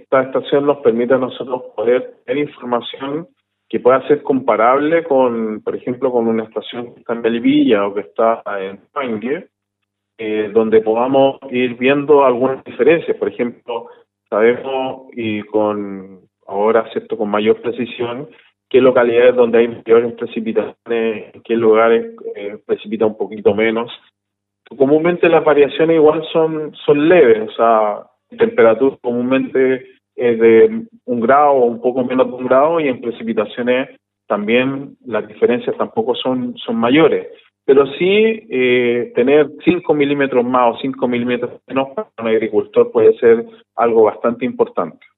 esta estación nos permite a nosotros poder tener información que pueda ser comparable con, por ejemplo, con una estación que está en Melipilla o que está en Pangue, donde podamos ir viendo algunas diferencias. Por ejemplo, sabemos y con ahora, ¿cierto?, con mayor precisión, qué localidades donde hay mayores precipitaciones, en qué lugares precipita un poquito menos. Comúnmente las variaciones igual son leves, o sea, temperatura comúnmente es de 1 grado o un poco menos de 1 grado, y en precipitaciones también las diferencias tampoco son mayores. Pero sí, tener 5 milímetros más o 5 milímetros menos para un agricultor puede ser algo bastante importante.